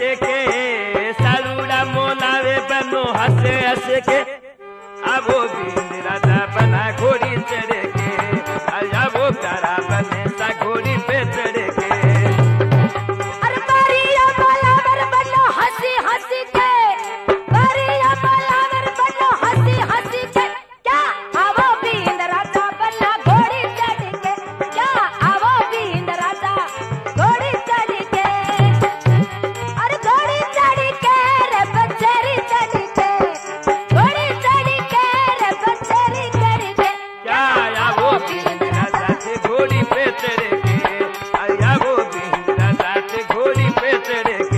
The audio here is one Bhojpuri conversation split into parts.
हसे के सालूड़ा मोलावे बनो हसे हसे के अब वो बिंद राजा बना घोड़ी चढ़े के आया वो प्यारा बने सा घोड़ी पे चढ़े के अरे बारिया मोलावर बनो हंसी हंसी के बारिया मोलावर बनो हंसी हंसी के क्या आवो बिंद राजा बना घोड़ी चढ़ के क्या आवो बिंद राजा घोड़ी चढ़ के अरे घोड़ी चढ़ के रे बचेरी चढ़ के घोड़ी चढ़ के रे बचेरी चढ़ के क्या आया वो बिंद राजा से घोड़ी पे चढ़े के आया वो बिंद राजा से घोड़ी पे चढ़े के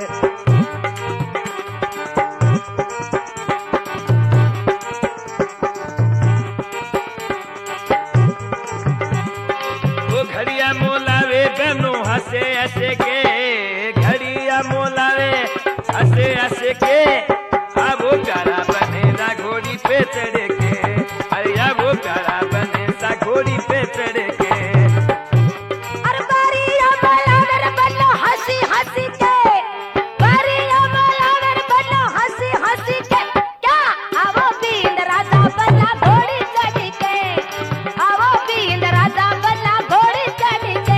वो घड़िया मोलावे बनो हसे हसे के घड़िया मोलावे हसे हसे के अब वो प्यारा बने सा घोड़ी पे चढ़े के अरे वो प्यारा बने सा घोड़ी पे चढ़े के अरे बारिया मोलावर बनो हंसी हंसी के बारिया मोलावर बनो हंसी हंसी के क्या आवो बिंद राजा बना घोड़ी चढ़ के आवो बिंद राजा बना घोड़ी चढ़ के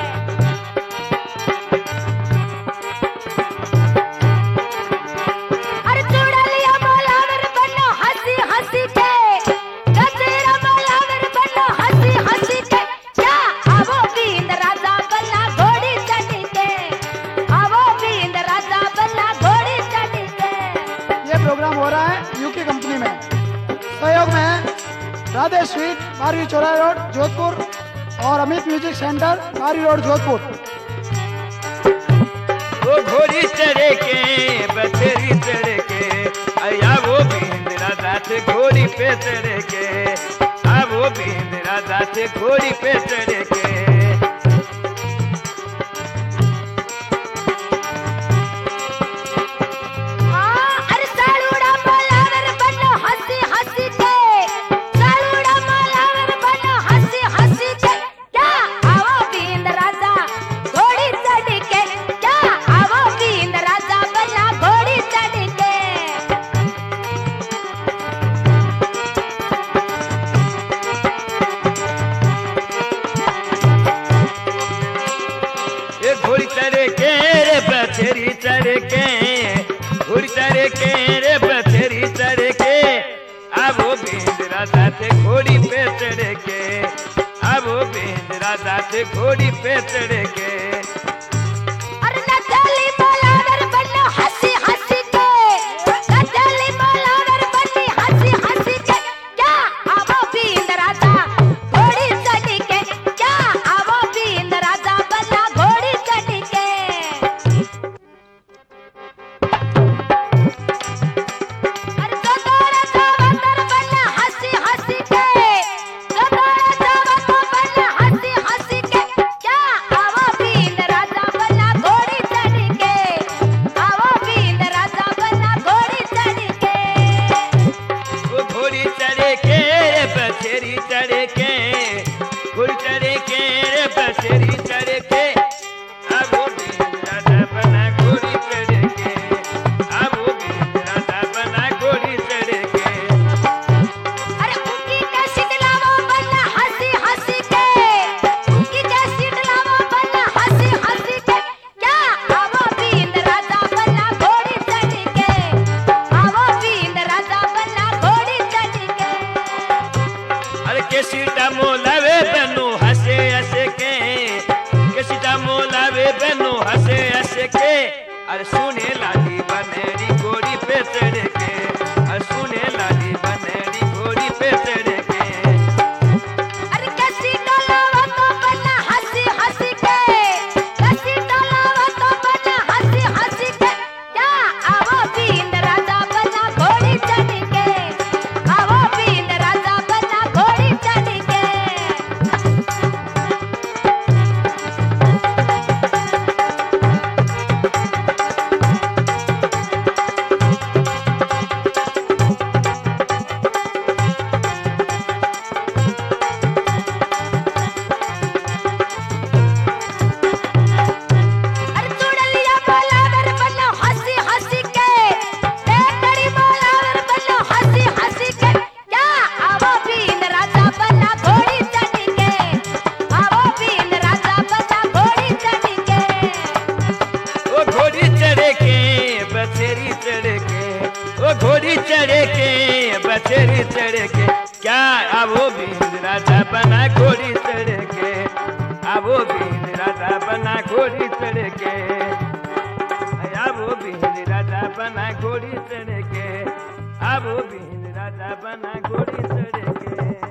अरे चूड़लिया मोलावर बनो हंसी हंसी के गजरा मोलावर बनो हंसी हंसी के क्या आवो बिंद राजा बना घोड़ी चढ़ के आवो बिंद राजा बना घोड़ी चढ़ के ये प्रोग्राम हो रहा है यूके कंपनी में। सहयोग में है राधे स्वीट बारहवीं चौराहा रोड जोधपुर और अमित म्यूजिक सेंटर बारहवीं रोड जोधपुर। वो घोड़ी चढ़े के बछेरी चढ़े के आया वो बिंद राजा से घोड़ी पे चढ़े के अब वो बिंद राजा से घोड़ी पे चढ़े के अरे सालूड़ा मोलावर बनो हंसी हंसी के सालूड़ा मोलावर बनो हंसी हंसी के क्या आवो बिंद राजा घोड़ी चढ़ के क्या आवो बिंद राजा बना घोड़ी चढ़ के ये घोड़ी चढ़े के रे बछेरी चढ़े के घोड़ी चढ़े के रे बछेरी चढ़े के अब वो बिंद राजा से घोड़ी पे चढ़े के अब वो बिंद राजा से घोड़ी पे चढ़े के अरे नचली मोलावर बनो हंसी हंसी के नचली मोलावर बनी हंसी हंसी के क्या आवो बिंद राजा घोड़ी चढ़ के क्या आवो बिंद राजा बना घोड़ी चढ़ के अरे सतोरा चावतर बना हंसी हंसी के सतोरा चावतर बना हंसी हंसी के क्या आवो बिंद राजा बना घोड़ी चढ़ के आवो बिंद राजा बना घोड़ी चढ़ के वो घोड़ी चढ़े के रे बछेरी चढ़े के घोड़ी चढ़े के रे बछेरी चढ़े के अब वो बिंद राजा बना घोड़ी चढ़े के अब वो बिंद राजा बना घोड़ी चढ़े के अरे उनकी कैसी दिलावा बना हंसी हंसी के उनकी कैसी दिलावा बना हंसी हंसी के क्या आवो बिंद राजा बना घोड़ी चढ़ के आवो बिंद राजा बना घोड़ी चढ़ के अरे केसीटा मोलावे बनो हसे हसे के मोलावे बनो हसे हसे के अरे सुने लाली बनेरी घोड़ी पे चढ़े के अरे सुने लाली बनेरी घोड़ी पे चढ़े के अरे कैसी डोलावा तो बना हंसी हंसी के कैसी डोलावा तो बना हंसी हंसी के क्या आवो बिंद राजा बना घोड़ी चढ़ के आवो बिंद राजा बना घोड़ी चढ़ के बसेरी चढ़ के क्या आवो बिंद राजा बना घोड़ी चढ़ के आवो बिंद राजा बना घोड़ी चढ़ के आवो बिंद राजा बना घोड़ी चढ़ के आवो बिंद राजा बना घोड़ी चढ़ के